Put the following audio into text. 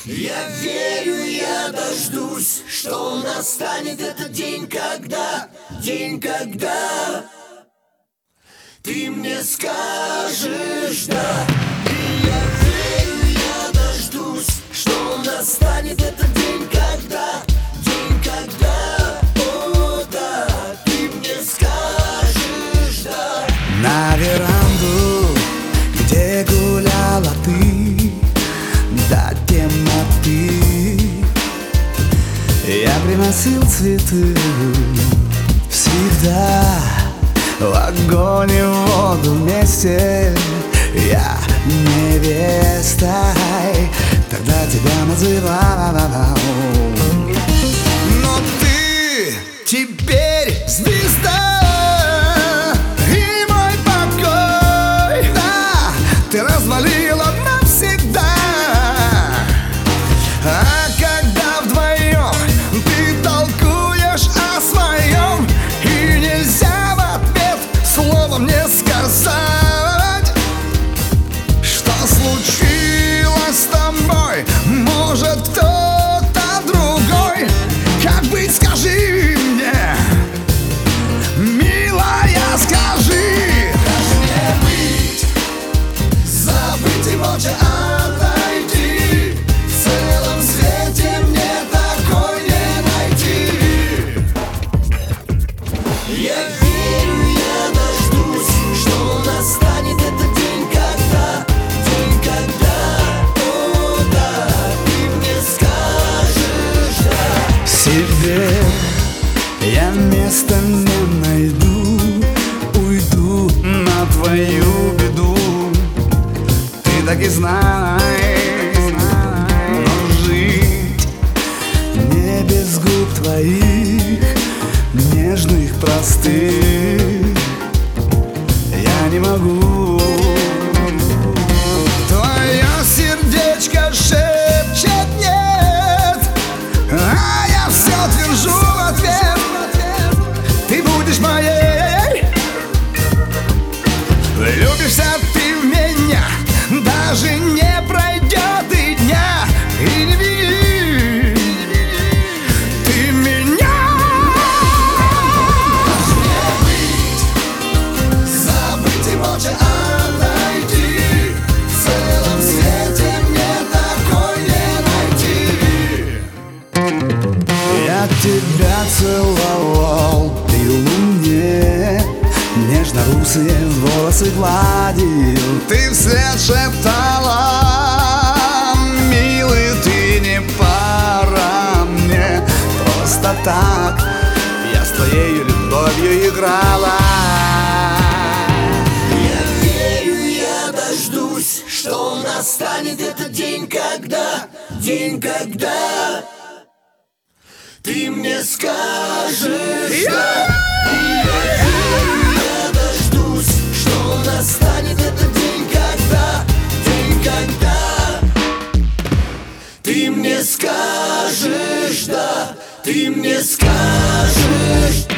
Я верю, я дождусь, что настанет этот день, когда ты мне скажешь да. И я верю, я дождусь, что настанет этот день, когда о да, ты мне скажешь да. На веранду, где гуляла ты до темноты, я приносил цветы всегда. В огонь и в воду вместе, я невестой тогда тебя называл. Но ты теперь звезда и мой покой, да, ты развалила навсегда. А когда вдвоем ты толкуешь о своем, и нельзя в ответ словом мне сказать, что случилось с тобой, может кто-то другой. Как быть, скажи мне, милая, скажи. Как мне быть, забыть и молча отойти? В целом свете мне такой не найти. Я верю, я дождусь, что настанет этот день, когда о да, ты мне скажешь да. Себе я места не найду, уйду на твою беду. Ты так и знай, но жить не без губ твоих, нежных, простых, я не могу. Твое сердечко шепчет нет, а я все твержу в ответ. Ты будешь моей, влюбишься ты в меня, даже не пройдет и дня, и не видишь ты меня. Забыть и молча отойти. В целом свете мне такой не найти. Я тебя целовал при луне, нежно-русые волосы гладил. Ты вслед шептала: милый, ты не пара мне. Просто так я с твоей любовью играла. Я верю, я дождусь, что настанет этот день, когда ты мне скажешь да. И я верю, я дождусь, что настанет этот день, когда ты мне скажешь да. Ты мне скажешь